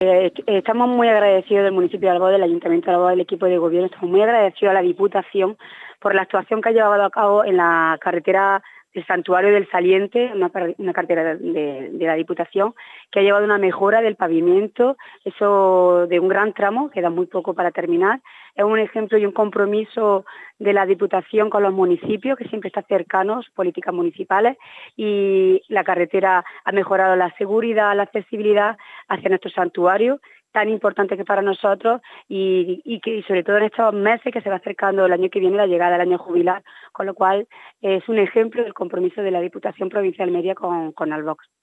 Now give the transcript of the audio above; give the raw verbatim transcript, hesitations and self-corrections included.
Eh, estamos muy agradecidos del municipio de Albó, del Ayuntamiento de Albó, del equipo de gobierno, estamos muy agradecidos a la Diputación por la actuación que ha llevado a cabo en la carretera del Santuario del Saliente, una, una carretera de, de la Diputación, que ha llevado una mejora del pavimento, eso de un gran tramo, queda muy poco para terminar. Es un ejemplo y un compromiso de la Diputación con los municipios, que siempre está cercanos, políticas municipales, y la carretera ha mejorado la seguridad, la accesibilidad hacia nuestro santuario, tan importante que para nosotros y, y que y sobre todo en estos meses que se va acercando el año que viene la llegada del año jubilar, con lo cual es un ejemplo del compromiso de la Diputación Provincial Media con, con Albox.